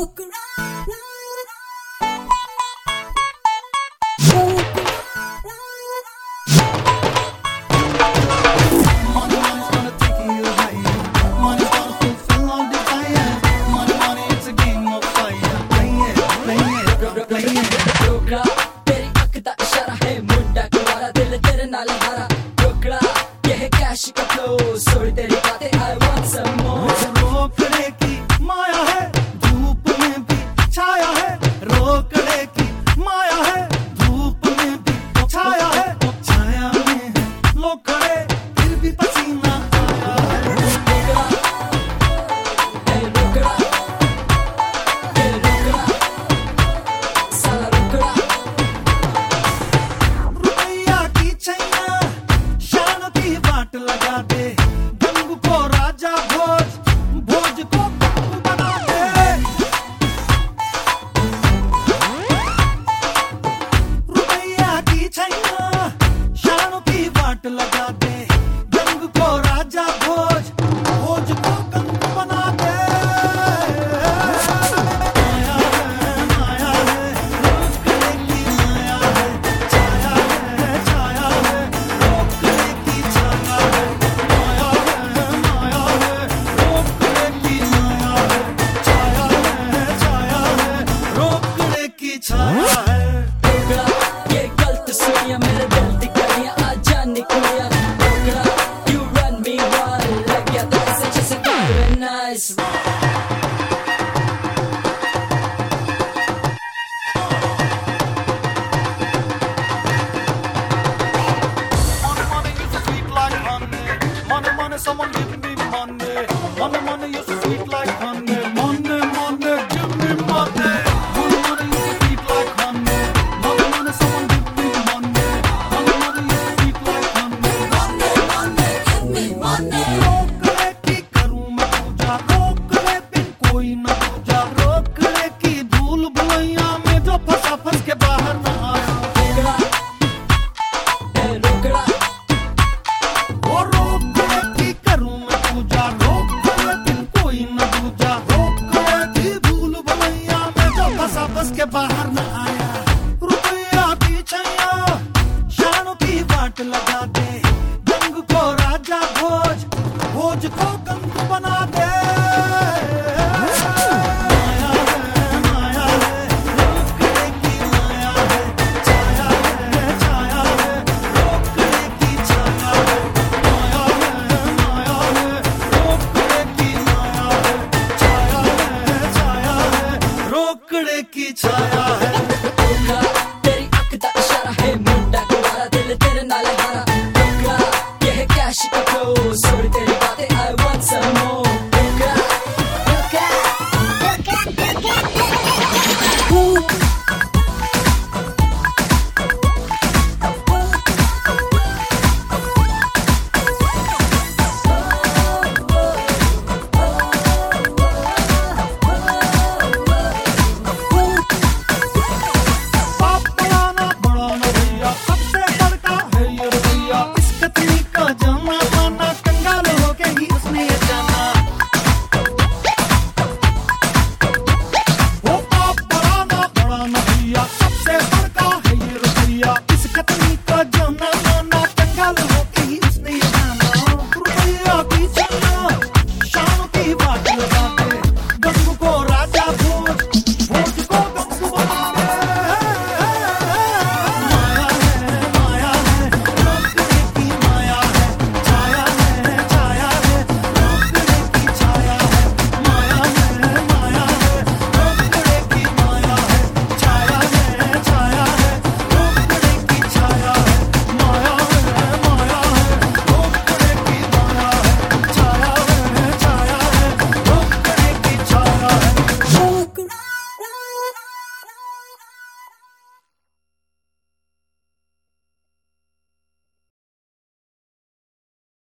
तेरी अख दा इशारा है मुंडा कुवारा दिल तेरे नाल हारा टुकड़ा ये है कैश का फ्लो सोड़ी तेरी बातें I want some more रोकड़े की माया है धूप में भी छाया है रोकड़े की माया है धूप में भी छाया है छाया में है लोकड़े फिर भी पसीना आया है रोकड़ा साला रोकड़ा रुपया की छैया शान की बाट लगा दे गंग को राजा भोज भोज को गंग बना दे रुपया की छैया शान की बाट लगा दे गंग को राजा भोज भोज को गंग बना दे माया है रोकड़े की माया है छाया है रोकड़े की छाया है माया है रोकड़े की माया है छाया है रोकड़े की छाया है रोकड़ा ये गलत सुनिया मेरे दिल दी गलियां आजा निकलिया रोकड़ा you run me wild लग गया तो ऐसे जैसे very nice Money, money is sweet like honey. Money, money, someone